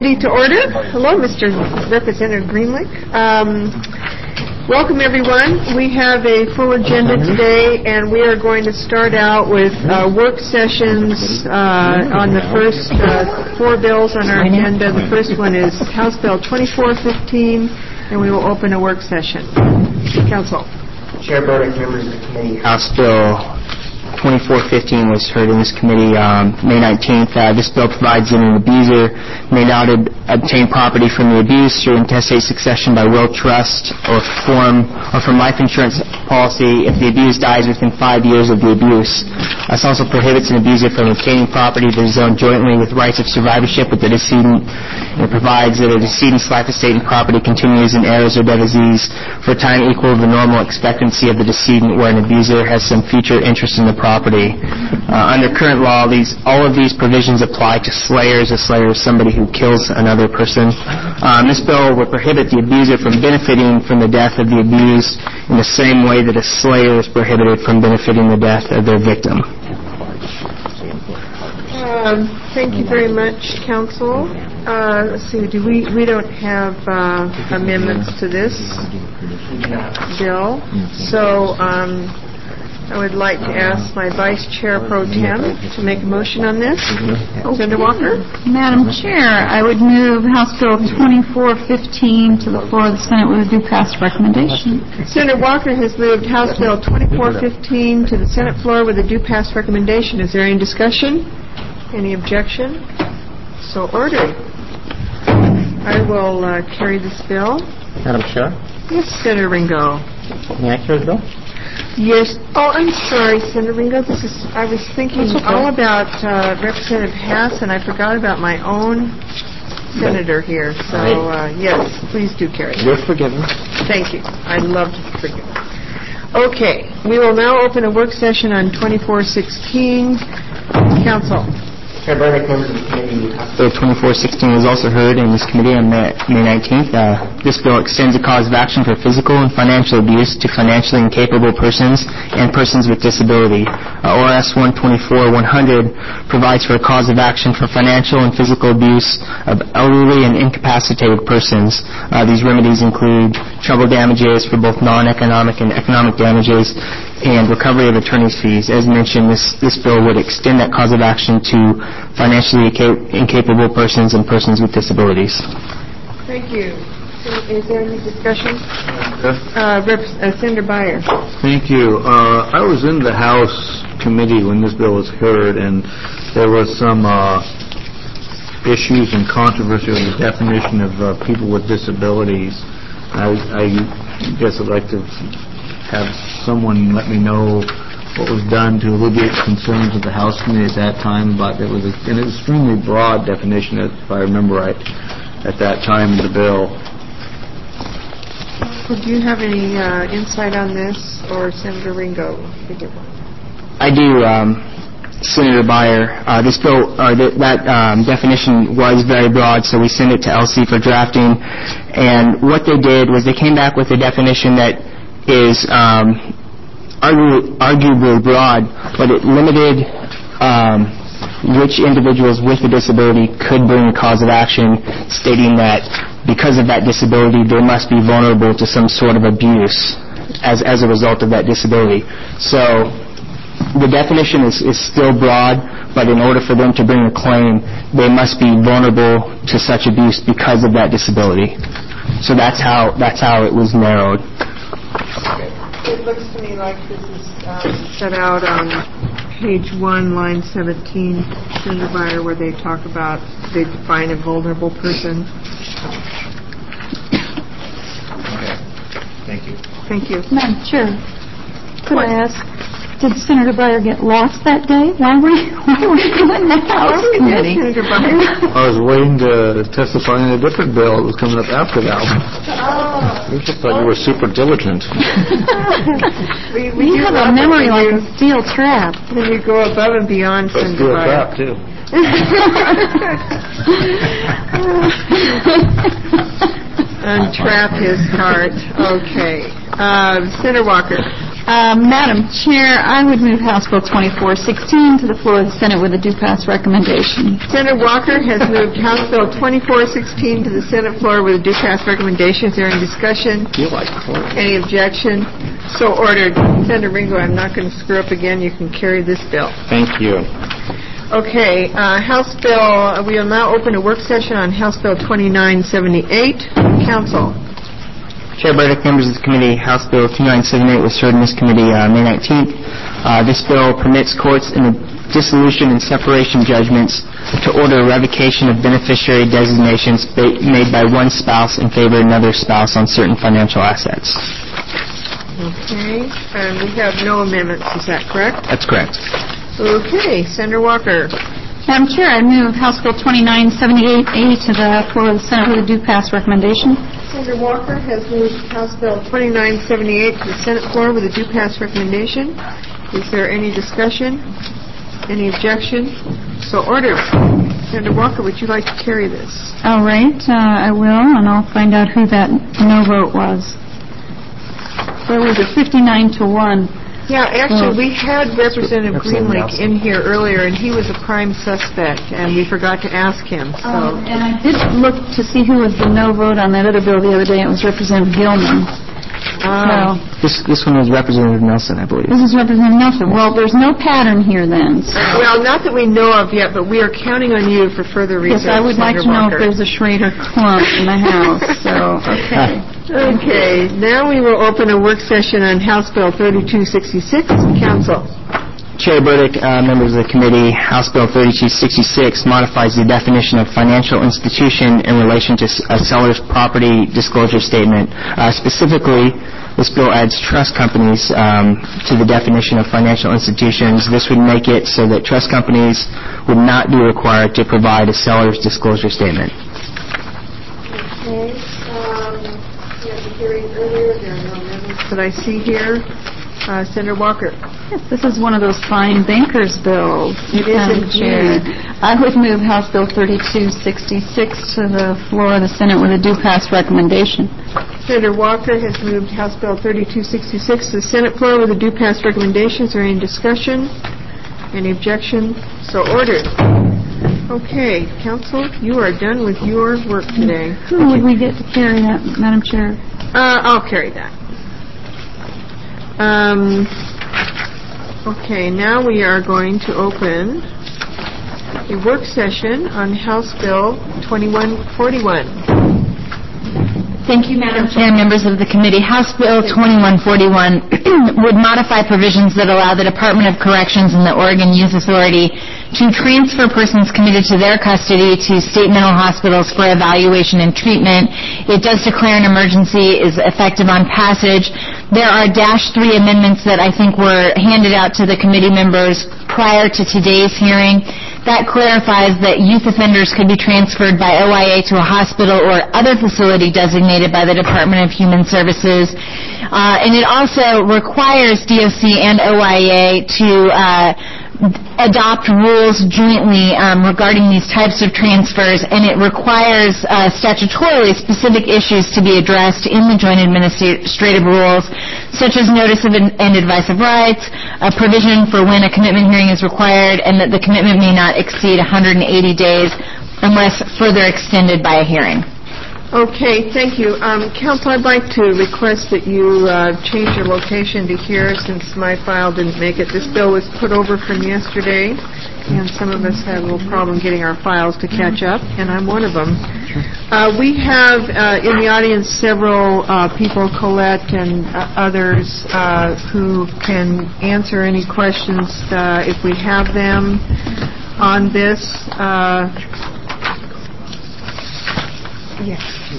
To order. Hello, Mr. Representative Greenlick. Welcome, everyone. We have a full agenda today, and we are going to start out with work sessions on the first four bills on our agenda. The first one is House Bill 2415, and we will open a work session. Council. Chair Burdick, members of the committee, House Bill 2415 was heard in this committee May 19th. This bill provides that an abuser may not obtain property from the abused through intestate succession by will, trust, or from life insurance policy if the abused dies within 5 years of the abuse. This also prohibits an abuser from obtaining property that is owned jointly with rights of survivorship with the decedent. It provides that a decedent's life estate and property continues in heirs or devisees for a time equal to the normal expectancy of the decedent, where an abuser has some future interest in the property. Under current law, all of these provisions apply to slayers. A slayer is somebody who kills another person. This bill would prohibit the abuser from benefiting from the death of the abused in the same way that a slayer is prohibited from benefiting the death of their victim. Thank you very much, Council. Let's see. We don't have amendments to this bill, so I would like to ask my Vice Chair Pro Tem to make a motion on this. Senator Walker? Madam Chair, I would move House Bill 2415 to the floor of the Senate with a due pass recommendation. Senator Walker has moved House Bill 2415 to the Senate floor with a due pass recommendation. Is there any discussion? Any objection? So ordered. I will carry this bill. Madam Chair? Yes, Senator Ringo. May I carry the bill? Yes. Oh, I'm sorry, Senator Ringo. I was thinking all about Representative Hass, and I forgot about my own senator here. So, yes, please do carry it. You're forgiven. Thank you. I love to forgive. Okay. We will now open a work session on 2416. Council. Chair Burdick, members of the committee, Bill 2416 was also heard in this committee on May 19th. This bill extends a cause of action for physical and financial abuse to financially incapable persons and persons with disability. ORS 124-100 provides for a cause of action for financial and physical abuse of elderly and incapacitated persons. These remedies include trouble damages for both non-economic and economic damages and recovery of attorney's fees. As mentioned, this bill would extend that cause of action to financially incapable persons and persons with disabilities. Thank you. Is there any discussion? Senator Beyer. Thank you. I was in the House committee when this bill was heard, and there was some issues and controversy on the definition of people with disabilities. I guess I'd like to have someone let me know what was done to alleviate concerns of the House committee at that time about it was an extremely broad definition, if I remember right, at that time in the bill. Do you have any insight on this, or Senator Ringo? I do, Senator Beyer. This bill, that definition was very broad, so we sent it to LC for drafting. And what they did was they came back with a definition that is arguably broad, but it limited which individuals with a disability could bring a cause of action, stating that because of that disability, they must be vulnerable to some sort of abuse as a result of that disability. So the definition is still broad, but in order for them to bring a claim, they must be vulnerable to such abuse because of that disability. So that's how it was narrowed. It looks to me like this is set out on page 1, line 17, Senator Beyer, where they define a vulnerable person. Okay. Thank you. Thank you. Madam Chair, could I ask, did Senator Beyer get lost that day? Why were you in the House committee? Senator Beyer? I was waiting to testify in a different bill that was coming up after that one. Oh. I just thought you were super diligent. We have a memory like a steel trap. Then you go above and beyond, Let's Senator do a Beyer. trap, too. Untrap his heart. Okay. Senator Walker. Madam Chair, I would move House Bill 2416 to the floor of the Senate with a due pass recommendation. Senator Walker has moved House Bill 2416 to the Senate floor with a due pass recommendation. Is there any discussion? Any objection? So ordered. Senator Ringo, I'm not going to screw up again. You can carry this bill. Thank you. Okay, House Bill, we will now open a work session on House Bill 2978. Council. Chair Burdick, members of the committee, House Bill 2978 was heard in this committee May 19th. This bill permits courts in the dissolution and separation judgments to order a revocation of beneficiary designations made by one spouse in favor of another spouse on certain financial assets. Okay, and we have no amendments, is that correct? That's correct. Okay, Senator Walker. Madam Chair, I move House Bill 2978A to the floor of the Senate with a due pass recommendation. Senator Walker has moved House Bill 2978 to the Senate floor with a due pass recommendation. Is there any discussion? Any objection? So ordered. Senator Walker, would you like to carry this? All right, I will, and I'll find out who that no vote was. There was a 59-1. Yeah, actually, we had Representative Greenleak in here earlier, and he was a prime suspect, and we forgot to ask him. So. And I did look to see who was the no vote on that other bill the other day, and it was Representative Gilman. This one was Representative Nelson, I believe. This is Representative Nelson. Well, there's no pattern here then. So. Well, not that we know of yet, but we are counting on you for further research. Yes, I would like to know if there's a Schrader clump in the House. So, okay. Okay, now we will open a work session on House Bill 3266. Council. Chair Burdick, members of the committee, House Bill 3266 modifies the definition of financial institution in relation to a seller's property disclosure statement. Specifically, this bill adds trust companies to the definition of financial institutions. This would make it so that trust companies would not be required to provide a seller's disclosure statement. Okay. Hearing earlier, there are no amendments that I see here. Senator Walker. Yes, this is one of those fine bankers' bills. It is indeed. I would move House Bill 3266 to the floor of the Senate with a due pass recommendation. Senator Walker has moved House Bill 3266 to the Senate floor with a due pass recommendation. Is there any discussion? Any objection? So ordered. Okay, Council, you are done with your work today. Who would we get to carry that, Madam Chair? I'll carry that. Okay, now we are going to open a work session on House Bill 2141. Thank you, Madam Chair, members of the committee. House Bill 2141 would modify provisions that allow the Department of Corrections and the Oregon Youth Authority to transfer persons committed to their custody to state mental hospitals for evaluation and treatment. It does declare an emergency, is effective on passage. There are -3 amendments that I think were handed out to the committee members prior to today's hearing. That clarifies that youth offenders could be transferred by OIA to a hospital or other facility designated by the Department of Human Services. And it also requires DOC and OIA to adopt rules jointly regarding these types of transfers, and it requires statutorily specific issues to be addressed in the joint administrative rules, such as notice of and advice of rights, a provision for when a commitment hearing is required, and that the commitment may not exceed 180 days unless further extended by a hearing. Okay, thank you. Council, I'd like to request that you change your location to here since my file didn't make it. This bill was put over from yesterday, and some of us had a little problem getting our files to catch up, and I'm one of them. We have in the audience several people, Colette and others, who can answer any questions if we have them on this. Yes.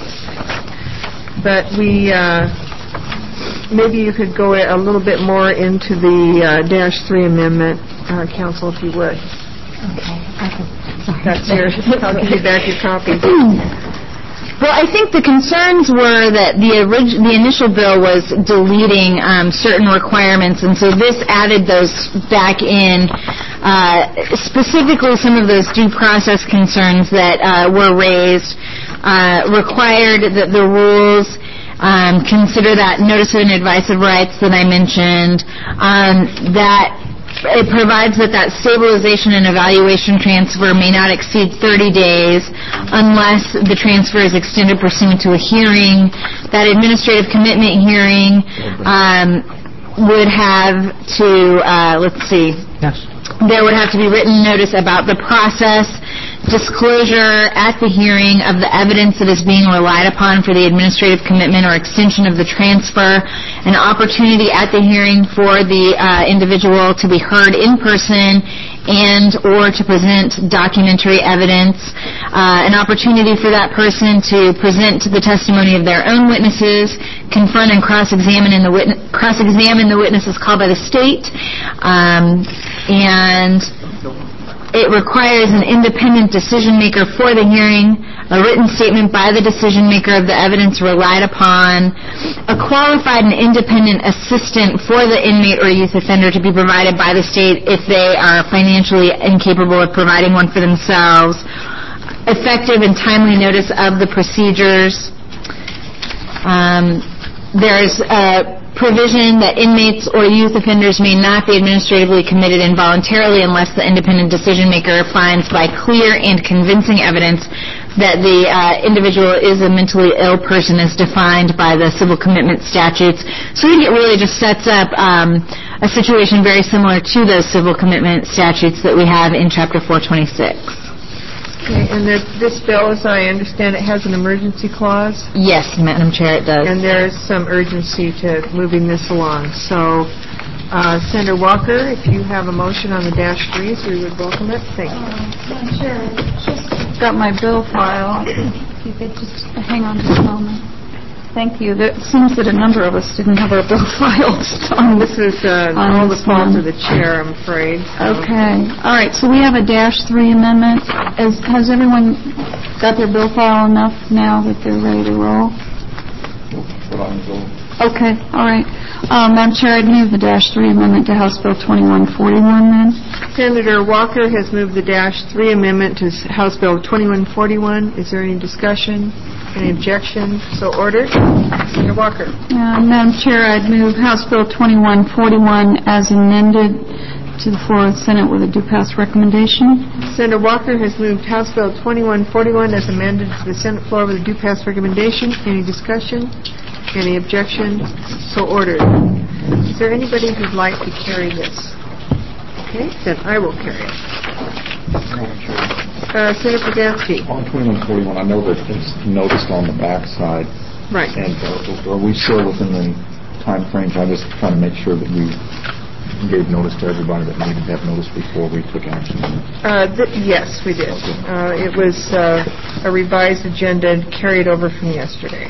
But we, maybe you could go a little bit more into the -3 amendment, Council, if you would. Okay. That's yours. I'll give you back your copy. Well, I think the concerns were that the initial bill was deleting certain requirements, and so this added those back in. Specifically, some of those due process concerns that were raised required that the rules consider that notice of an advice of rights that I mentioned, that it provides that stabilization and evaluation transfer may not exceed 30 days unless the transfer is extended pursuant to a hearing. That administrative commitment hearing would have to, there would have to be written notice about the process, disclosure at the hearing of the evidence that is being relied upon for the administrative commitment or extension of the transfer, an opportunity at the hearing for the individual to be heard in person and or to present documentary evidence, an opportunity for that person to present the testimony of their own witnesses, confront and cross-examine the witnesses called by the state, and it requires an independent decision maker for the hearing, a written statement by the decision maker of the evidence relied upon, a qualified and independent assistant for the inmate or youth offender to be provided by the state if they are financially incapable of providing one for themselves, effective and timely notice of the procedures. There's a provision that inmates or youth offenders may not be administratively committed involuntarily unless the independent decision maker finds by clear and convincing evidence that the individual is a mentally ill person as defined by the civil commitment statutes. So I think it really just sets up a situation very similar to those civil commitment statutes that we have in Chapter 426. Okay, and this bill, as I understand it, has an emergency clause? Yes, Madam Chair, it does. And there is some urgency to moving this along. So, Senator Walker, if you have a motion on the -3s, we would welcome it. Thank you. Madam Chair, just got my bill file. If you could just hang on just a moment. Thank you. It seems that a number of us didn't have our bill files on This is all the fault of the chair, I'm afraid. Okay. All right. So we have a -3 amendment. Has everyone got their bill file enough now that they're ready to roll? Okay. All right. Madam Chair, I'd move the -3 amendment to House Bill 2141 then. Senator Walker has moved the -3 amendment to House Bill 2141. Is there any discussion? Any objection? So ordered. Senator Walker. Madam Chair, I'd move House Bill 2141 as amended to the floor of the Senate with a due pass recommendation. Senator Walker has moved House Bill 2141 as amended to the Senate floor with a due pass recommendation. Any discussion? Any objection? So ordered. Is there anybody who'd like to carry this? Okay, then I will carry it. Senator Podansky. On 2141, I know that it's noticed on the back side. Right. And are we still within the time frames? I'm just trying to make sure that we gave notice to everybody that needed to have notice before we took action. Yes, we did. It was a revised agenda carried over from yesterday.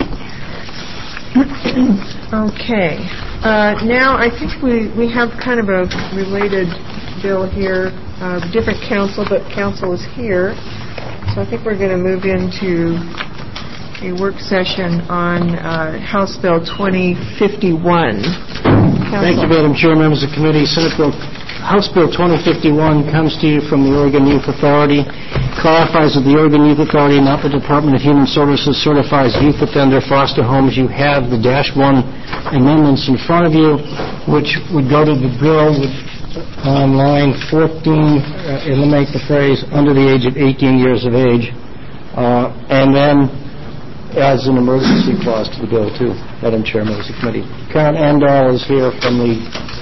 Okay. Now I think we have kind of a related bill here. Different council, but council is here. So I think we're going to move into a work session on House Bill 2051. Thank you, Madam Chair, members of the committee. House Bill 2051 comes to you from the Oregon Youth Authority, clarifies that the Oregon Youth Authority, not the Department of Human Services, certifies youth offender foster homes. You have the -1 amendments in front of you, which would go to the bill on line 14, eliminate the phrase under the age of 18 years of age, and then adds an emergency clause to the bill, too, Madam Chair, members of the committee. Karen Andal is here from the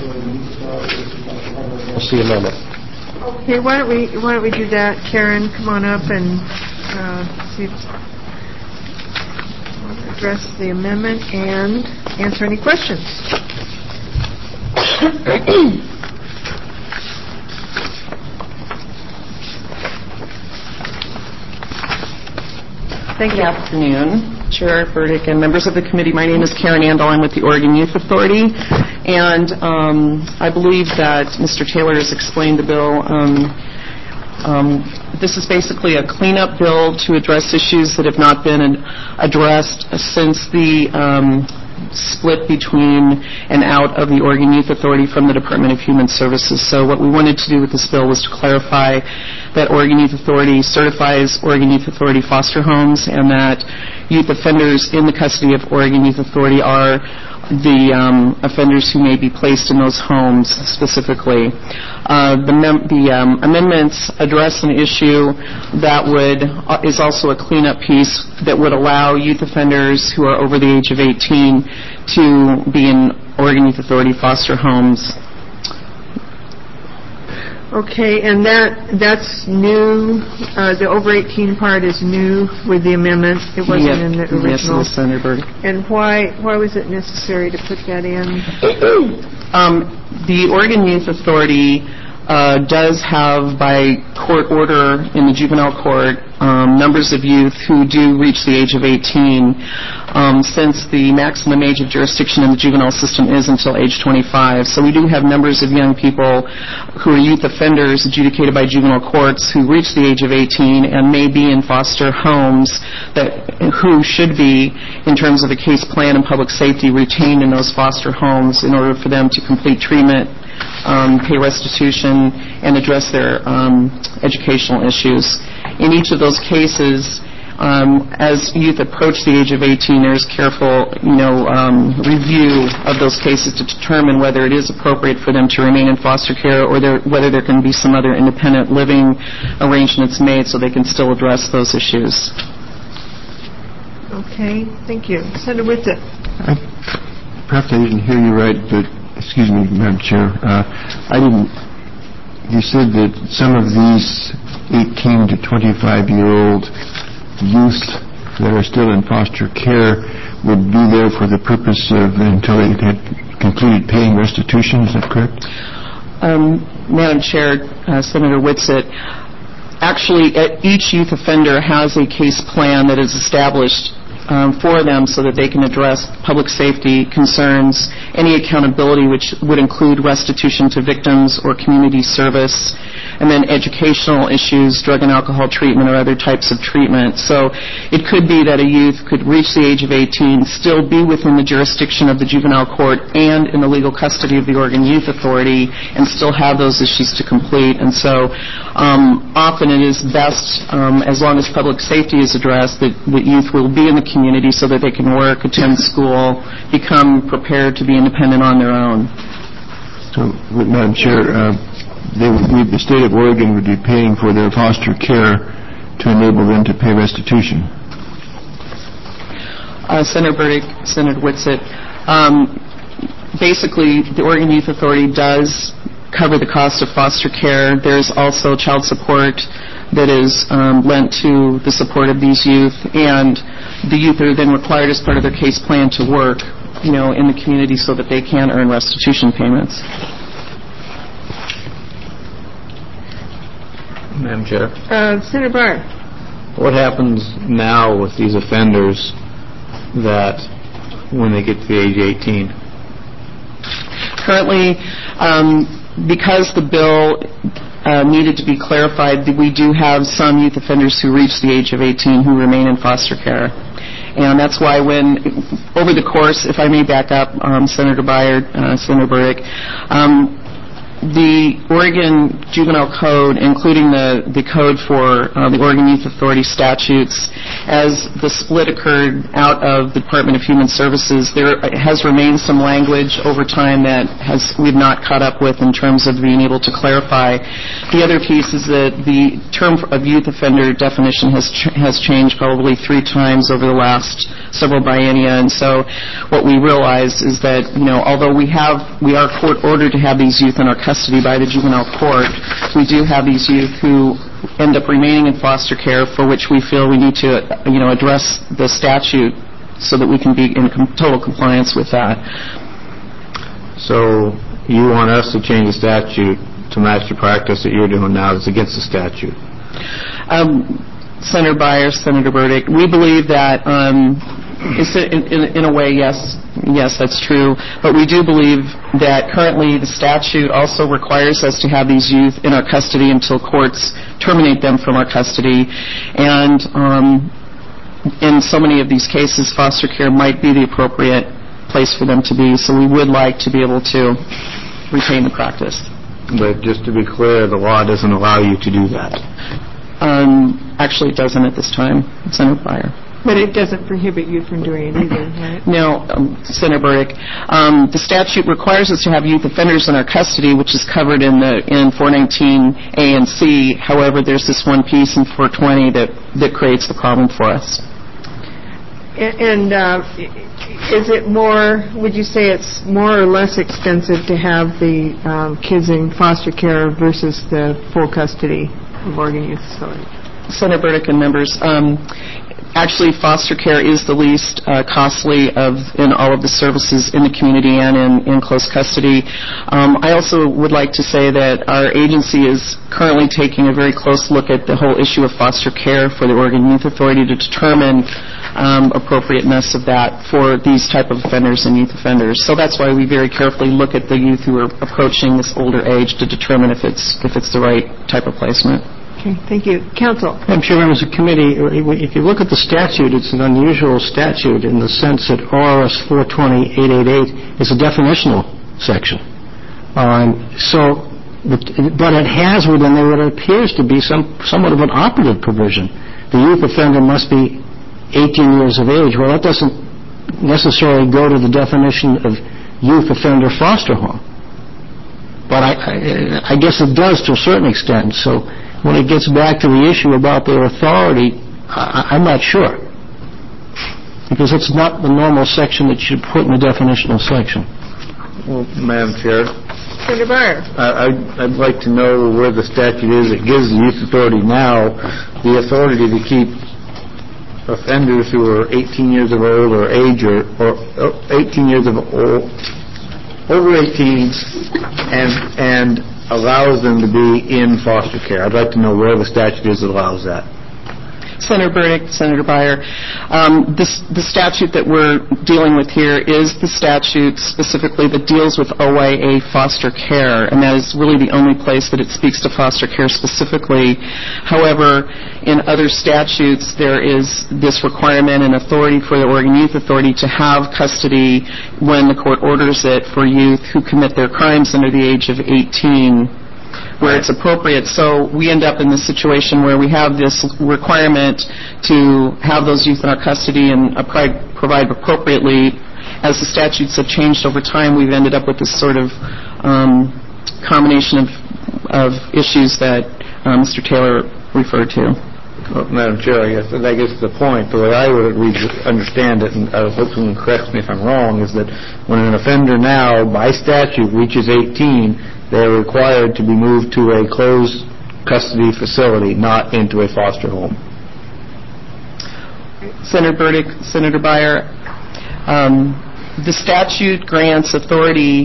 amendment. Okay, why don't we do that? Karen, come on up and address the amendment and answer any questions. Thank you. Good afternoon, Chair Burdick and members of the committee. My name is Karen Andal. I'm with the Oregon Youth Authority, and I believe that Mr. Taylor has explained the bill. This is basically a cleanup bill to address issues that have not been addressed since the split between and out of the Oregon Youth Authority from the Department of Human Services. So what we wanted to do with this bill was to clarify that Oregon Youth Authority certifies Oregon Youth Authority foster homes and that youth offenders in the custody of Oregon Youth Authority are the offenders who may be placed in those homes specifically. The amendments address an issue that is also a cleanup piece that would allow youth offenders who are over the age of 18 to be in Oregon Youth Authority foster homes. Okay, and that's new. The over 18 part is new with the amendment. It wasn't in the original. Yes, Senator Burdick. And why was it necessary to put that in? The Oregon Youth Authority does have, by court order in the juvenile court, numbers of youth who do reach the age of 18, since the maximum age of jurisdiction in the juvenile system is until age 25. So we do have numbers of young people who are youth offenders adjudicated by juvenile courts who reach the age of 18 and may be in foster homes who should be, in terms of a case plan and public safety, retained in those foster homes in order for them to complete treatment, pay restitution, and address their educational issues. In each of those cases, as youth approach the age of 18, there's careful, review of those cases to determine whether it is appropriate for them to remain in foster care or whether there can be some other independent living arrangements made so they can still address those issues. Okay, thank you. Senator Whitsitt. Perhaps I didn't hear you right, but excuse me, Madam Chair. You said that some of these 18 to 25-year-old youth that are still in foster care would be there for the purpose of until they had completed paying restitution. Is that correct? Madam Chair, Senator Whitsitt, actually, each youth offender has a case plan that is established for them so that they can address public safety concerns, any accountability which would include restitution to victims or community service, and then educational issues, drug and alcohol treatment, or other types of treatment. So it could be that a youth could reach the age of 18, still be within the jurisdiction of the juvenile court and in the legal custody of the Oregon Youth Authority, and still have those issues to complete. And so often it is best, as long as public safety is addressed, that youth will be in the community so that they can work, attend school, become prepared to be independent on their own. So, Madam Chair, the state of Oregon would be paying for their foster care to enable them to pay restitution. Senator Burdick, Senator Whitsitt, basically the Oregon Youth Authority does cover the cost of foster care. There's also child support that is lent to the support of these youth, and the youth are then required as part of their case plan to work, in the community so that they can earn restitution payments. Madam Chair. Senator Barr. What happens now with these offenders that when they get to the age of 18? Currently, because the bill needed to be clarified, we do have some youth offenders who reach the age of 18 who remain in foster care. And that's why over the course, if I may back up, Senator Byard, Senator Burdick, the Oregon Juvenile Code, including the code for the Oregon Youth Authority statutes, as the split occurred out of the Department of Human Services, there has remained some language over time that we've not caught up with in terms of being able to clarify. The other piece is that the term of youth offender definition has changed probably 3 times over the last several biennia, and so what we realized is that, although we are court ordered to have these youth in our custody by the juvenile court, we do have these youth who end up remaining in foster care, for which we feel we need to, address the statute so that we can be in total compliance with that. So you want us to change the statute to match the practice that you're doing now that's against the statute? Senator Byers, Senator Burdick, we believe that in a way, yes, that's true. But we do believe that currently the statute also requires us to have these youth in our custody until courts terminate them from our custody. And in so many of these cases, foster care might be the appropriate place for them to be. So we would like to be able to retain the practice. But just to be clear, the law doesn't allow you to do that. Actually, it doesn't at this time, Senator Byer. But it doesn't prohibit you from doing it either, right? No, Senator Burdick. The statute requires us to have youth offenders in our custody, which is covered in 419A and C. However, there's this one piece in 420 that creates the problem for us. And is it more, would you say it's more or less expensive to have the kids in foster care versus the full custody of Oregon Youth Facility? Senator Burdick and members, actually, foster care is the least costly in all of the services in the community and in close custody. I also would like to say that our agency is currently taking a very close look at the whole issue of foster care for the Oregon Youth Authority to determine appropriateness of that for these type of offenders and youth offenders. So that's why we very carefully look at the youth who are approaching this older age to determine if it's the right type of placement. Okay, thank you. Counsel. I'm sure members of the committee, if you look at the statute, it's an unusual statute in the sense that ORS 420-888 is a definitional section. But it has within there what appears to be somewhat of an operative provision. The youth offender must be 18 years of age. Well, that doesn't necessarily go to the definition of youth offender foster home. But I guess it does to a certain extent. So when it gets back to the issue about their authority, I'm not sure. Because it's not the normal section that you put in the definitional section. Well, Madam Chair, Senator Breyer. I'd like to know where the statute is that gives the Youth Authority now the authority to keep offenders who are 18 years of old or age or 18 years of old, over 18, and allows them to be in foster care. I'd like to know where the statute is that allows that. Senator Burdick, Senator Beyer, the statute that we're dealing with here is the statute specifically that deals with OIA foster care, and that is really the only place that it speaks to foster care specifically. However, in other statutes, there is this requirement and authority for the Oregon Youth Authority to have custody when the court orders it for youth who commit their crimes under the age of 18, where it's appropriate. So we end up in this situation where we have this requirement to have those youth in our custody and provide appropriately. As the statutes have changed over time, we've ended up with this sort of combination of issues that Mr. Taylor referred to. Well, Madam Chair, I guess the point, the way I would understand it, and I hope someone corrects me if I'm wrong, is that when an offender now, by statute, reaches 18, they're required to be moved to a closed custody facility, not into a foster home. Senator Burdick, Senator Beyer, the statutes grant authority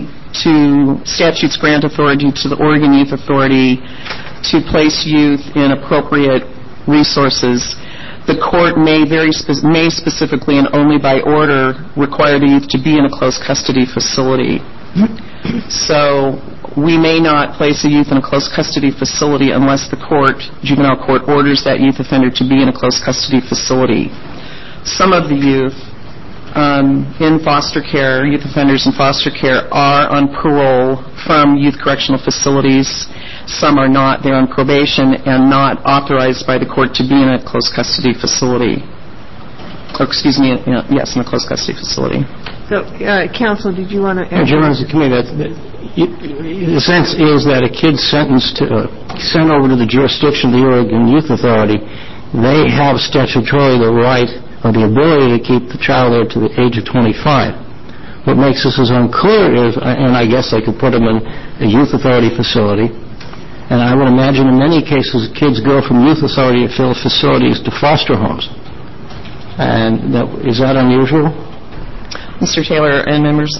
to the Oregon Youth Authority to place youth in appropriate resources. The court may specifically and only by order require the youth to be in a close custody facility. So we may not place a youth in a close custody facility unless the juvenile court orders that youth offender to be in a close custody facility. Some of the youth in foster care, youth offenders in foster care, are on parole from youth correctional facilities. Some are not. They're on probation and not authorized by the court to be in a close custody facility. Yes, in a close custody facility. So, Counsel, did you want to add? Members of the committee, the sense is that a kid sent over to the jurisdiction of the Oregon Youth Authority, they have statutorily the right or the ability to keep the child there to the age of 25. What makes this as unclear is, and I guess I could put them in a youth authority facility, and I would imagine in many cases kids go from youth authority facilities to foster homes. And is that unusual? Mr. Taylor and members,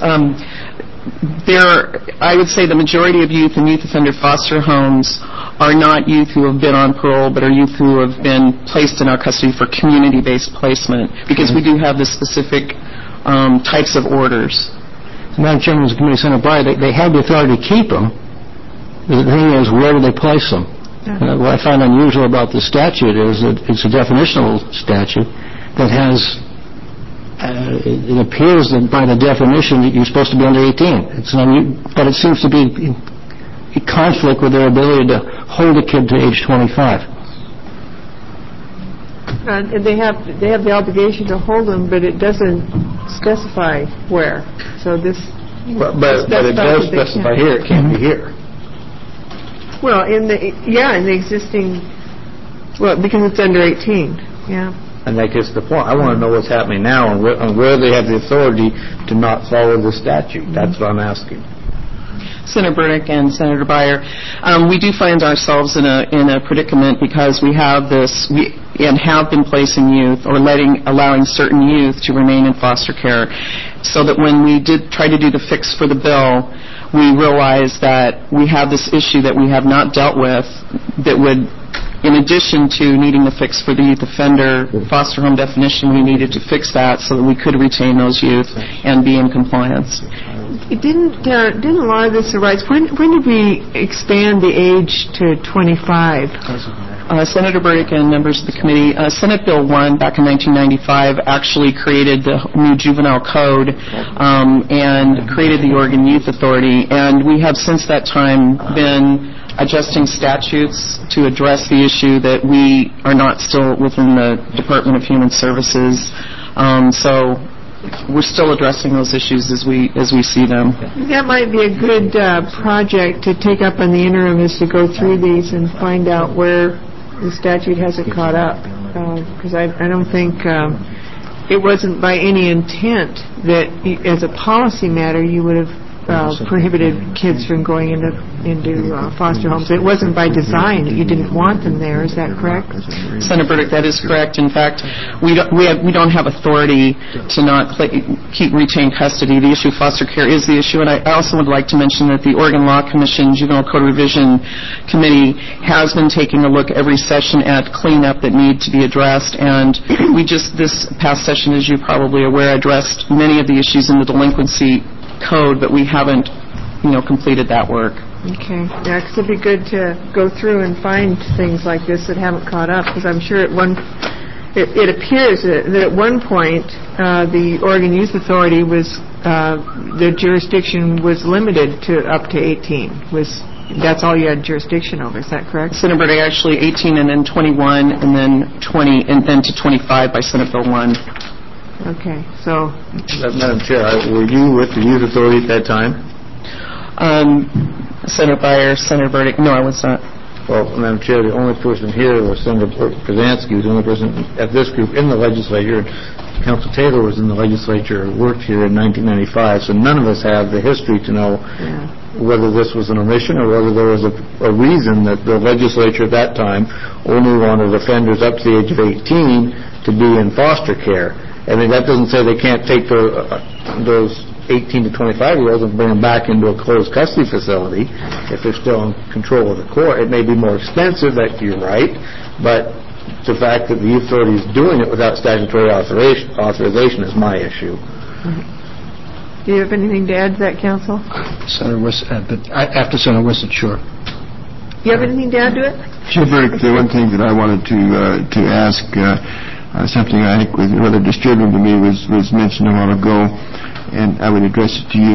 I would say the majority of youth in youth offender foster homes are not youth who have been on parole, but are youth who have been placed in our custody for community-based placement, because we do have the specific types of orders. Madam Chairman, the committee, Senator Breyer, they have the authority to keep them. The thing is, where do they place them? What I find unusual about the statute is that it's a definitional statute that has, it appears that by the definition that you're supposed to be under 18. But it seems to be in conflict with their ability to hold a kid to age 25. And they have the obligation to hold them, but it doesn't specify where. So this... But it does specify here, it can't be here. Well, in the existing... Well, because it's under 18, yeah. And that gets the point. I want to know what's happening now and where they have the authority to not follow the statute. That's what I'm asking. Senator Burdick and Senator Beyer, we do find ourselves in a predicament because we have this, and have been placing youth or allowing certain youth to remain in foster care, so that when we did try to do the fix for the bill, we realized that we have this issue that we have not dealt with that would, in addition to needing the fix for the youth offender foster home definition, we needed to fix that so that we could retain those youth and be in compliance. Didn't a lot of this arise? When did we expand the age to 25? Senator Burdick and members of the committee, Senate Bill 1 back in 1995 actually created the new juvenile code and created the Oregon Youth Authority, and we have since that time been adjusting statutes to address the issue that we are not still within the Department of Human Services. So we're still addressing those issues as we see them. That might be a good project to take up in the interim, is to go through these and find out where the statute hasn't caught up. Because I don't think it wasn't by any intent that, as a policy matter, you would have prohibited kids from going into foster homes. It wasn't by design that you didn't want them there. Is that correct? Senator Burdick, that is correct. In fact, we don't have authority to not retain custody. The issue of foster care is the issue, and I also would like to mention that the Oregon Law Commission Juvenile Code Revision Committee has been taking a look every session at cleanup that need to be addressed, and we just this past session, as you're probably aware, addressed many of the issues in the delinquency code, but we haven't, completed that work. Okay. Yeah, because it'd be good to go through and find things like this that haven't caught up, because I'm sure it appears that at one point the Oregon Youth Authority was, the jurisdiction was limited to up to 18. That's all you had jurisdiction over, is that correct? Senator Burdick, actually 18 and then 21 and then 20 and then to 25 by Senate Bill 1. Okay, so... Madam Chair, were you with the Youth Authority at that time? Senator Beyer, Senator Burdick, no, I was not. Well, Madam Chair, the only person here was Senator Krasansky, who's the only person at this group in the legislature. Council Taylor was in the legislature, worked here in 1995, so none of us have the history to know whether this was an omission or whether there was a reason that the legislature at that time only wanted offenders up to the age of 18 to be in foster care. I mean, that doesn't say they can't take those 18 to 25-year-olds and bring them back into a closed custody facility if they're still in control of the court. It may be more expensive, that you're right, but the fact that the Youth Authority is doing it without statutory authorization is my issue. Do you have anything to add to that, Counsel? After Senator Wissett, sure. Do you have anything to add to it? Chair Burdick, the one thing that I wanted to ask, something I think was rather disturbing to me was mentioned a while ago, and I would address it to you.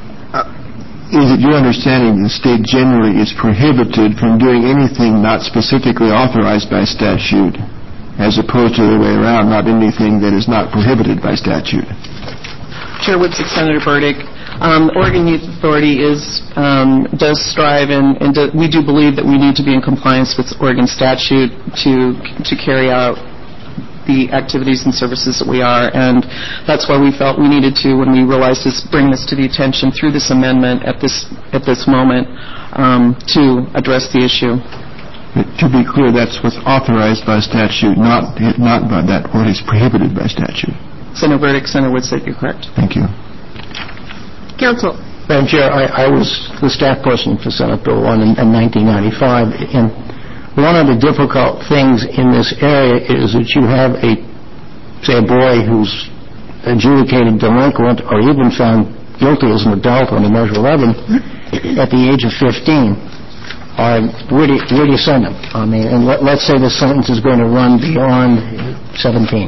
Is it your understanding that the state generally is prohibited from doing anything not specifically authorized by statute, as opposed to the other way around, not anything that is not prohibited by statute? Chair Whitsick, Senator Burdick, Oregon Youth Authority does strive, and we do believe that we need to be in compliance with Oregon statute to carry out the activities and services that we are, and that's why we felt we needed to, when we realized this, bring this to the attention through this amendment at this moment to address the issue. But to be clear, that's what's authorized by statute, not by that what is prohibited by statute. Senator Burdick, Senator Whitsick, you're correct. Thank you. Counsel. Madam Chair, I was the staff person for Senate Bill 1 in 1995, and one of the difficult things in this area is that you have a boy who's adjudicated delinquent or even found guilty as an adult on the Measure 11 at the age of 15. Where do you send him? I mean, and let's say the sentence is going to run beyond 17.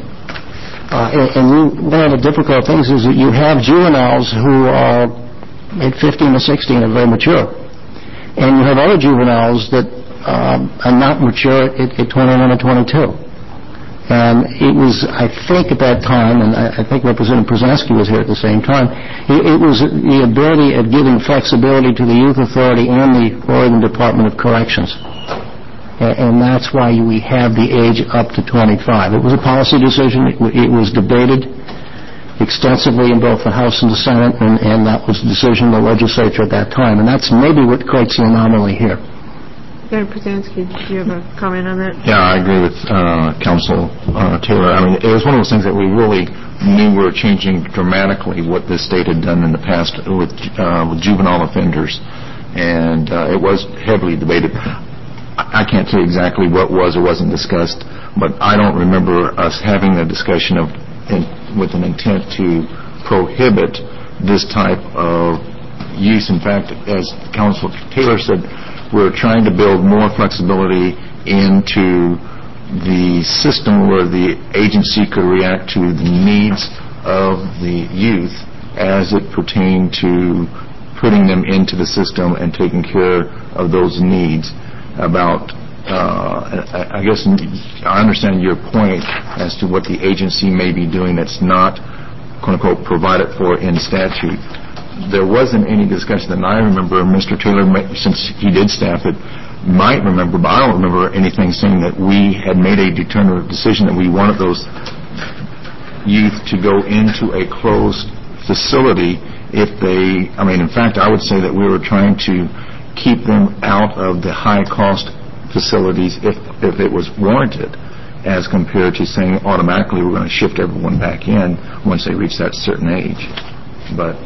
One of the difficult things is that you have juveniles who are at 15 or 16 are very mature, and you have other juveniles that are not mature at 21 or 22. And it was, I think at that time, and I think Representative Brzezinski was here at the same time, it was the ability of giving flexibility to the Youth Authority and the Oregon Department of Corrections. And that's why we have the age up to 25. It was a policy decision. It was debated extensively in both the House and the Senate, and that was the decision of the legislature at that time. And that's maybe what creates the anomaly here. Senator Brzezinski, do you have a comment on that? Yeah, I agree with Council Taylor. I mean, it was one of those things that we really knew were changing dramatically what this state had done in the past with juvenile offenders, and it was heavily debated. I can't tell you exactly what was or wasn't discussed, but I don't remember us having a discussion with an intent to prohibit this type of use. In fact, as Council Taylor said, we're trying to build more flexibility into the system where the agency could react to the needs of the youth as it pertained to putting them into the system and taking care of those needs. I guess I understand your point as to what the agency may be doing that's not, quote-unquote, provided for in statute. There wasn't any discussion that I remember. Mr. Taylor, since he did staff it, might remember, but I don't remember anything saying that we had made a determinative decision that we wanted those youth to go into a closed facility if they, in fact, I would say that we were trying to keep them out of the high-cost facilities if it was warranted, as compared to saying automatically we're going to shift everyone back in once they reach that certain age. But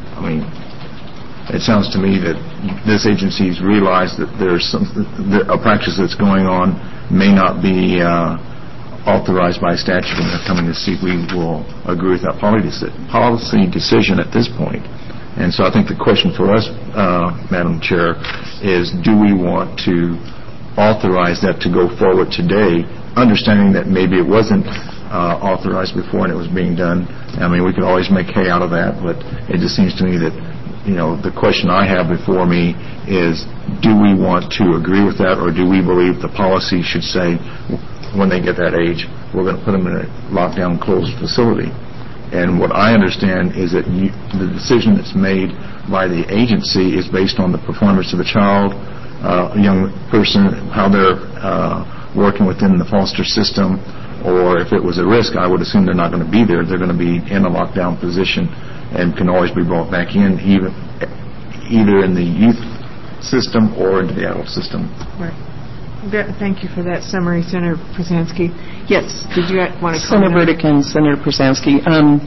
it sounds to me that this agency's realized that there's a practice that's going on may not be authorized by statute, and they're coming to see if we will agree with that policy decision at this point. And so I think the question for us, Madam Chair, is do we want to authorize that to go forward today, understanding that maybe it wasn't authorized before and it was being done. We could always make hay out of that, but it just seems to me that, the question I have before me is, do we want to agree with that, or do we believe the policy should say when they get that age, we're going to put them in a lockdown closed facility? And what I understand is that the decision that's made by the agency is based on the performance of the child, a young person, how they're working within the foster system, or if it was a risk, I would assume they're not going to be there. They're going to be in a lockdown position and can always be brought back in, either in the youth system or into the adult system. Right. Thank you for that summary, Senator Brzezinski. Yes, did you want to comment? Senator Burdick and Senator Brzezinski.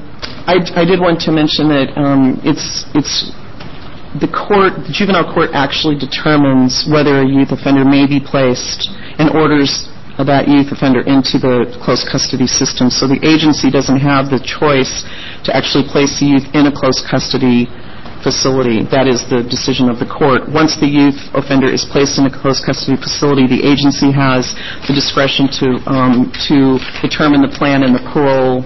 I did want to mention that it's the juvenile court actually determines whether a youth offender may be placed and orders that youth offender into the close custody system. So the agency doesn't have the choice to actually place the youth in a close custody facility. That is the decision of the court. Once the youth offender is placed in a close custody facility, the agency has the discretion to determine the plan and the parole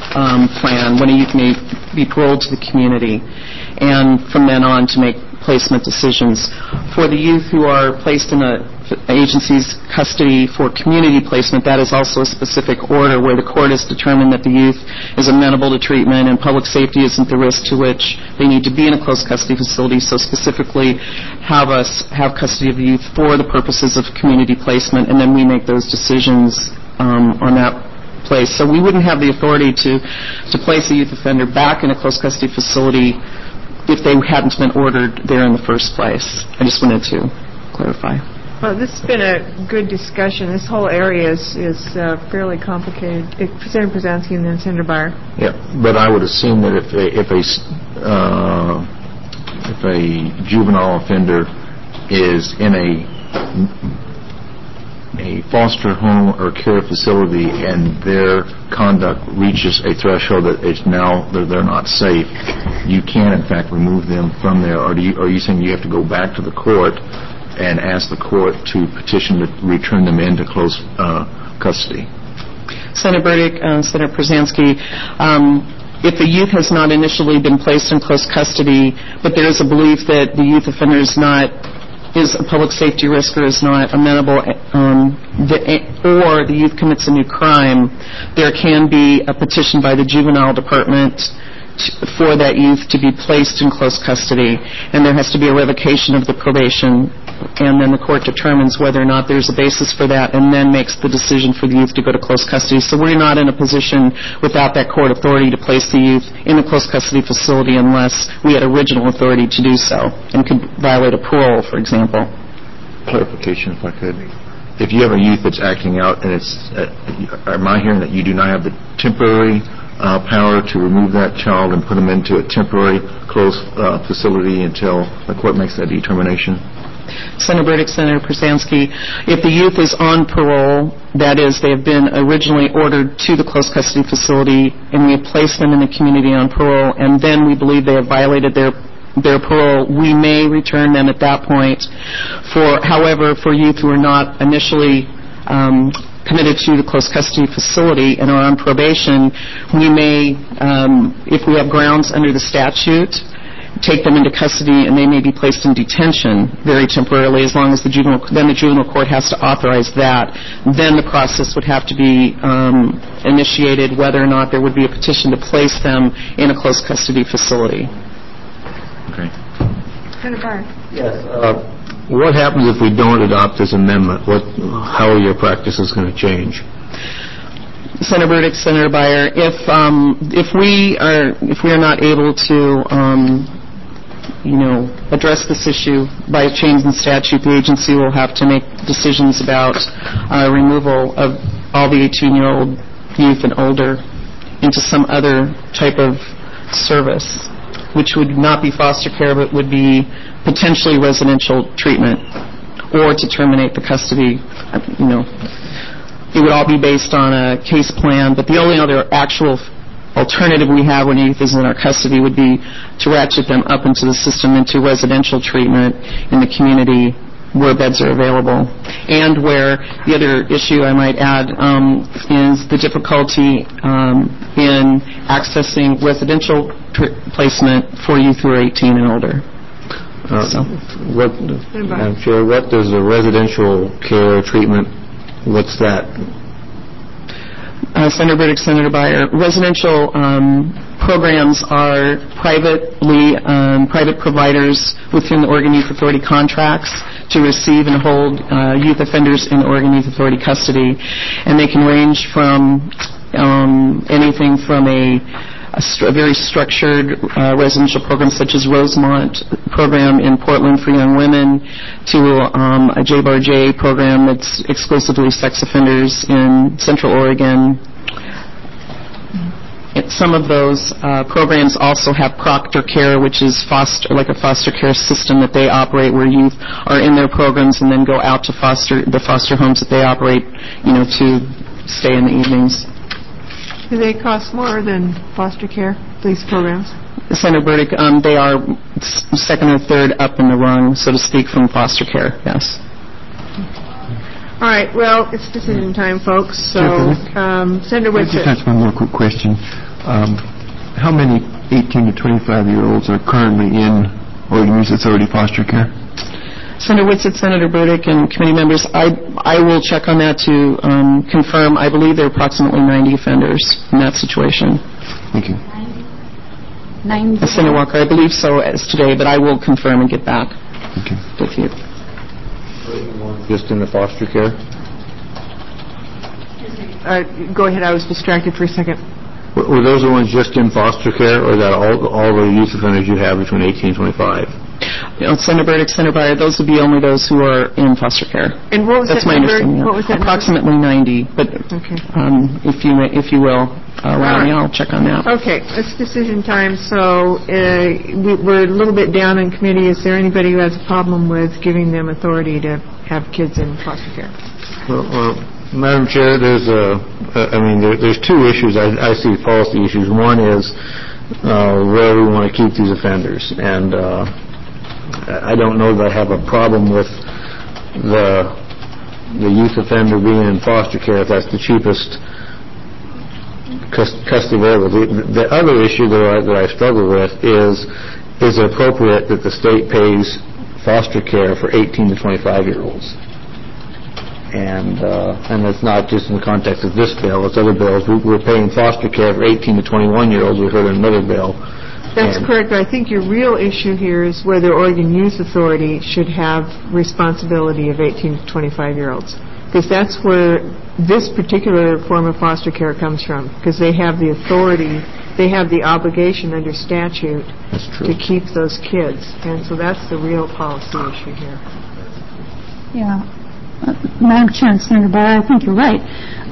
plan when a youth may be paroled to the community, and from then on to make placement decisions. For the youth who are placed in an agency's custody for community placement, that is also a specific order where the court has determined that the youth is amenable to treatment and public safety isn't the risk to which they need to be in a close custody facility, so specifically have us have custody of the youth for the purposes of community placement, and then we make those decisions on that place. So we wouldn't have the authority to place a youth offender back in a close custody facility if they hadn't been ordered there in the first place. I just wanted to clarify. Well, this has been a good discussion. This whole area is fairly complicated. Senator Brzezinski and then Senator Byer. Yeah, but I would assume that if a juvenile offender is in a foster home or care facility and their conduct reaches a threshold that it's now they're not safe, you can in fact remove them from there. Or are you saying you have to go back to the court and ask the court to petition to return them into close custody? Senator Burdick, Senator Brzezinski, if the youth has not initially been placed in close custody, but there is a belief that the youth offender is not is a public safety risk or is not amenable, or the youth commits a new crime, there can be a petition by the juvenile department for that youth to be placed in close custody, and there has to be a revocation of the probation, and then the court determines whether or not there's a basis for that, and then makes the decision for the youth to go to close custody. So we're not in a position without that court authority to place the youth in a close custody facility unless we had original authority to do so and could violate a parole, for example. Clarification, if I could. If you have a youth that's acting out, and it's, am I hearing that you do not have the temporary power to remove that child and put them into a temporary closed facility until the court makes that determination? Senator Burdick, Senator Prsansky, if the youth is on parole, that is, they have been originally ordered to the close custody facility, and we have placed them in the community on parole, and then we believe they have violated their parole, we may return them at that point. However, for youth who are not initially committed to the close custody facility and are on probation, we may, if we have grounds under the statute, take them into custody, and they may be placed in detention very temporarily, as long as the juvenile court has to authorize that. Then the process would have to be initiated whether or not there would be a petition to place them in a close custody facility. Okay. Senator Breyer. Yes. What happens if we don't adopt this amendment? How are your practices going to change? Senator Burdick, Senator Beyer, if we are not able to address this issue by a change in statute, the agency will have to make decisions about removal of all the 18-year-old youth and older into some other type of service, which would not be foster care but would be potentially residential treatment, or to terminate the custody. It would all be based on a case plan, but the only other actual alternative we have when a youth is in our custody would be to ratchet them up into the system into residential treatment in the community where beds are available. And where the other issue I might add is the difficulty in accessing residential placement for youth who are 18 and older. I'm sure, what does a residential care treatment, what's that? Senator Burdick, Senator Beyer, residential programs are private providers within the Oregon Youth Authority contracts to receive and hold youth offenders in Oregon Youth Authority custody, and they can range from anything from a very structured residential program such as Rosemont program in Portland for young women to a JBAR-J program that's exclusively sex offenders in Central Oregon. Some of those programs also have Proctor Care, which is like a foster care system that they operate, where youth are in their programs and then go out to the foster homes that they operate, to stay in the evenings. Do they cost more than foster care, these programs? Senator Burdick, they are second or third up in the rung, so to speak, from foster care, yes. All right, well, it's decision time, folks, so Senator Whitsitt. I just have one more quick question. How many 18 to 25-year-olds are currently in Oregon Youth Authority foster care? Senator Whitsitt, Senator Burdick, and committee members, I will check on that to confirm. I believe there are approximately 90 offenders in that situation. Thank you. 90. Senator Walker, I believe so as today, but I will confirm and get back with you. Just in the foster care? Go ahead, I was distracted for a second. Were those the ones just in foster care, or is that all the youth offenders you have between 18 and 25? Senator Burdick, Senator Beyer, those would be only those who are in foster care. And what was That's that my number? understanding. What was that approximately number? 90, but okay. If you will, allow me, I'll check on that. Okay, it's decision time, so we're a little bit down in committee. Is there anybody who has a problem with giving them authority to have kids in foster care? Well, Madam Chair, there's two issues. I see policy issues. One is where we want to keep these offenders, and I don't know that I have a problem with the youth offender being in foster care if that's the cheapest custody available. The other issue that I struggle with is it appropriate that the state pays foster care for 18 to 25-year-olds. And it's not just in the context of this bill, it's other bills. We're paying foster care for 18 to 21-year-olds. We heard in another bill. That's correct. I think your real issue here is whether Oregon Youth Authority should have responsibility of 18 to 25-year-olds. Because that's where this particular form of foster care comes from. Because they have the authority, they have the obligation under statute to keep those kids. And so that's the real policy issue here. Yeah. Madam Chair and Senator Barr, I think you're right.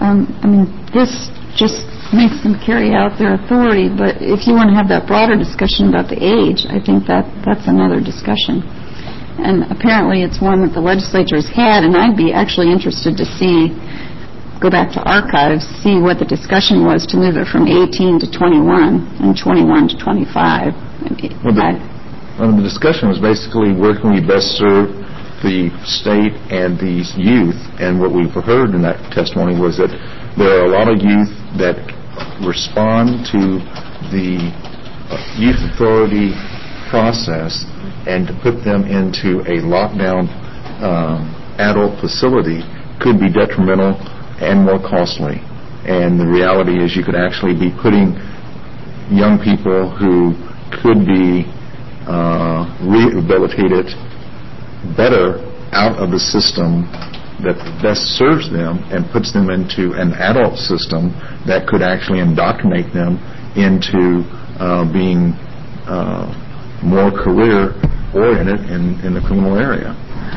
This just makes them carry out their authority, but if you want to have that broader discussion about the age, I think that's another discussion. And apparently it's one that the legislature has had, and I'd be actually interested to go back to archives, see what the discussion was to move it from 18 to 21 and 21 to 25. The discussion was basically where can we best serve the state and these youth, and what we've heard in that testimony was that there are a lot of youth that respond to the youth authority process, and to put them into a lockdown adult facility could be detrimental and more costly. And the reality is you could actually be putting young people who could be rehabilitated better out of the system that best serves them and puts them into an adult system that could actually indoctrinate them into being more career-oriented in the criminal area.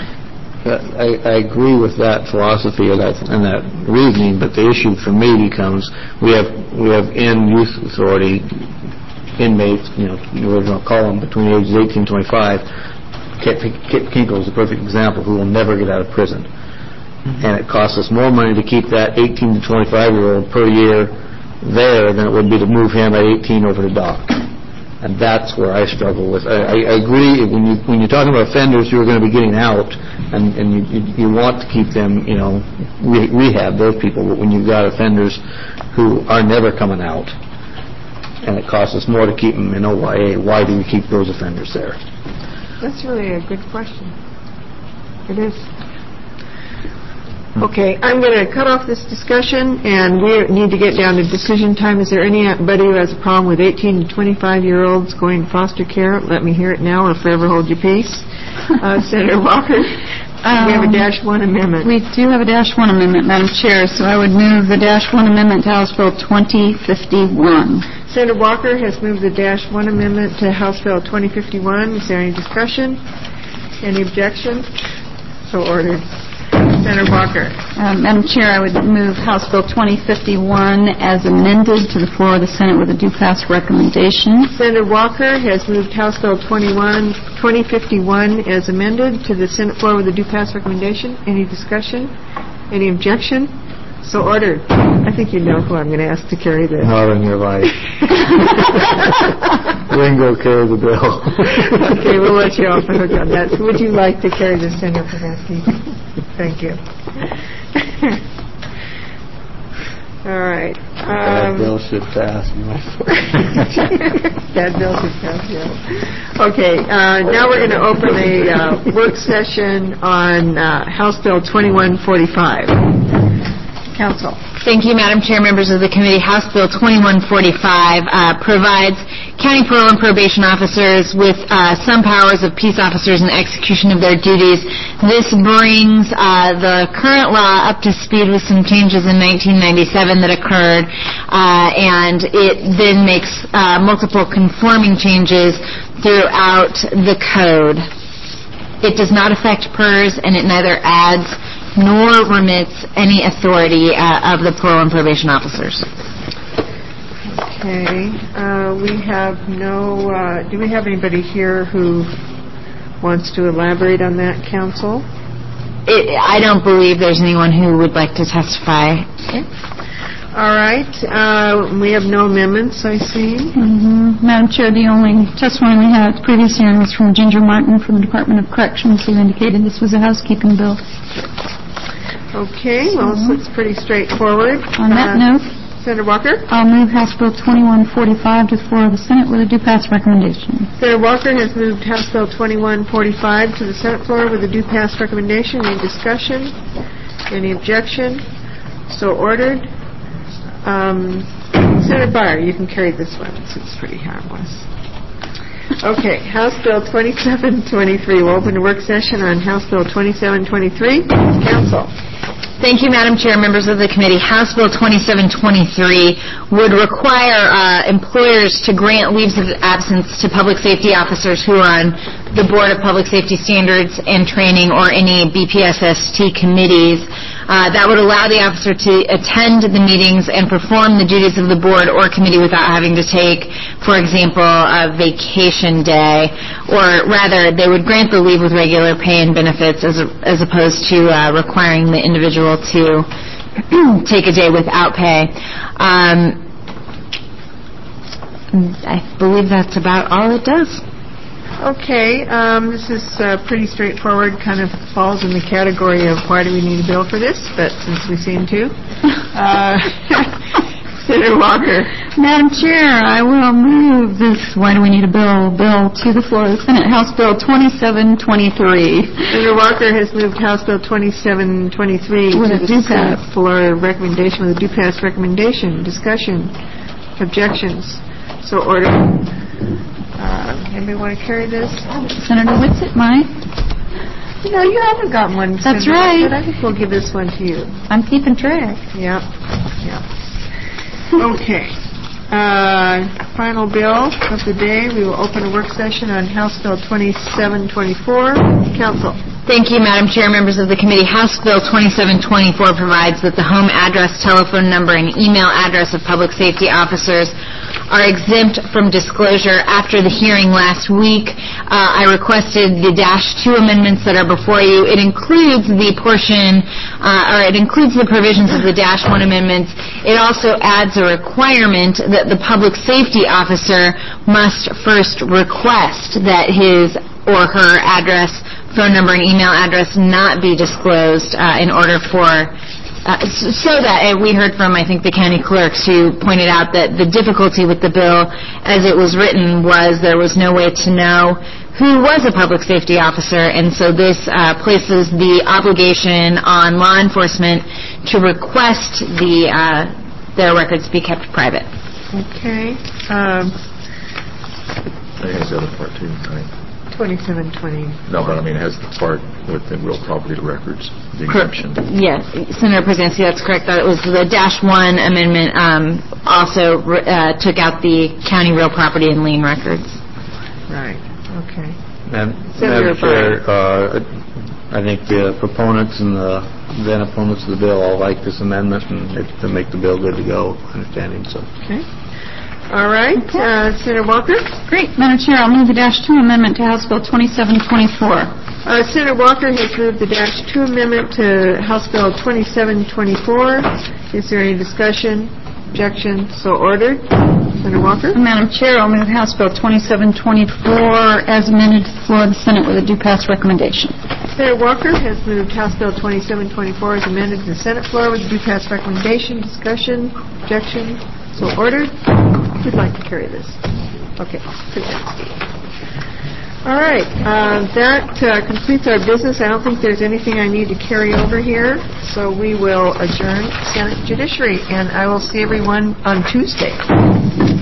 I agree with that philosophy and that reasoning, but the issue for me becomes we have in youth authority inmates, we're going to call them between ages 18 and 25. Kit Kinkle is a perfect example, who will never get out of prison. And it costs us more money to keep that 18 to 25-year-old per year there than it would be to move him at 18 over to Doc. And that's where I struggle with. I agree when you're talking about offenders who are going to be getting out, and you want to keep them, rehab those people. But when you've got offenders who are never coming out, and it costs us more to keep them in OYA, why do we keep those offenders there? That's really a good question. It is. Okay, I'm going to cut off this discussion, and we need to get down to decision time. Is there anybody who has a problem with 18 to 25-year-olds going to foster care? Let me hear it now or forever hold your peace. Senator Walker, we have a -1 amendment. We do have a -1 amendment, Madam Chair, so I would move the -1 amendment to House Bill 2051. Senator Walker has moved the -1 amendment to House Bill 2051. Is there any discussion? Any objection? So ordered. Senator Walker. Madam Chair, I would move House Bill 2051 as amended to the floor of the Senate with a due-pass recommendation. Senator Walker has moved House Bill 2051 as amended to the Senate floor with a due-pass recommendation. Any discussion? Any objection? So ordered. I think you know who I'm going to ask to carry this. Not in your life. Ringo, carry the bill. Okay, we'll let you off the hook on that. So would you like to carry this, Senator Pulaski? Thank you. All right. That bill should pass. That bill should pass, yeah. Okay, now we're going to open a work session on House Bill 2145. Council. Thank you, Madam Chair, members of the committee. House Bill 2145 provides county parole and probation officers with some powers of peace officers in execution of their duties. This brings the current law up to speed with some changes in 1997 that occurred, and it then makes multiple conforming changes throughout the code. It does not affect PERS, and it neither adds nor remits any authority of the parole and probation officers. Okay. We have no... do we have anybody here who wants to elaborate on that, Council? I don't believe there's anyone who would like to testify. Okay. All right. We have no amendments, I see. Madam Chair, the only testimony we had at the previous hearing was from Ginger Martin from the Department of Corrections, who indicated this was a housekeeping bill. Okay, well, so it's pretty straightforward. On that note, Senator Walker? I'll move House Bill 2145 to the floor of the Senate with a due pass recommendation. Senator Walker has moved House Bill 2145 to the Senate floor with a due pass recommendation. Any discussion? Any objection? So ordered. Senator Byer, you can carry this one. It's pretty harmless. Okay, House Bill 2723. We'll open a work session on House Bill 2723. Council. Thank you, Madam Chair, members of the committee. House Bill 2723 would require employers to grant leaves of absence to public safety officers who are on the Board of Public Safety Standards and Training or any BPSST committees. That would allow the officer to attend the meetings and perform the duties of the board or committee without having to take, for example, a vacation day, or rather, they would grant the leave with regular pay and benefits as opposed to requiring the individual to take a day without pay. I believe that's about all it does. Okay, this is pretty straightforward, kind of falls in the category of why do we need a bill for this, but since we seem to. Senator Walker. Madam Chair, I will move this Why Do We Need a Bill to the floor of the Senate, House Bill 2723. Senator Walker has moved House Bill 2723 with to a the Senate floor recommendation with a due pass recommendation. Discussion. Objections. So ordered. Anybody want to carry this? Senator Whitsitt might. No, you haven't got one. That's Senator, right. But I think we'll give this one to you. I'm keeping track. Yep. Okay. Final bill of the day. We will open a work session on House Bill 2724. Council. Thank you, Madam Chair, members of the committee. House Bill 2724 provides that the home address, telephone number, and email address of public safety officers are exempt from disclosure. After the hearing last week, I requested the -2 amendments that are before you. It includes the portion, it includes the provisions of the -1 amendments. It also adds a requirement that the public safety officer must first request that his or her address, phone number, and email address not be disclosed in order for so that we heard from, I think, the county clerks who pointed out that the difficulty with the bill as it was written was there was no way to know who was a public safety officer, and so this places the obligation on law enforcement to request their records be kept private. Okay. I think it's the other part too, right? 2720. No, but I mean, it has the part with the real property records, the exemption. Yes, Senator Brzezinski, that's correct. That was the -1 amendment also took out the county real property and lien records. Right. Okay. Madam Senator Chair, I think the proponents and the then opponents of the bill all like this amendment and to make the bill good to go, understanding so. Okay. All right. Okay. Senator Walker? Great. Madam Chair, I'll move the -2 amendment to House Bill 2724. Senator Walker has moved the -2 amendment to House Bill 2724. Is there any discussion? Objection? So ordered. Senator Walker? Madam Chair, I'll move House Bill 2724 as amended to the floor of the Senate with a due pass recommendation. Senator Walker has moved House Bill 2724 as amended to the Senate floor with a due pass recommendation. Discussion? Objection? So ordered. Who'd like to carry this? Okay. All right. That completes our business. I don't think there's anything I need to carry over here, so we will adjourn Senate Judiciary, and I will see everyone on Tuesday.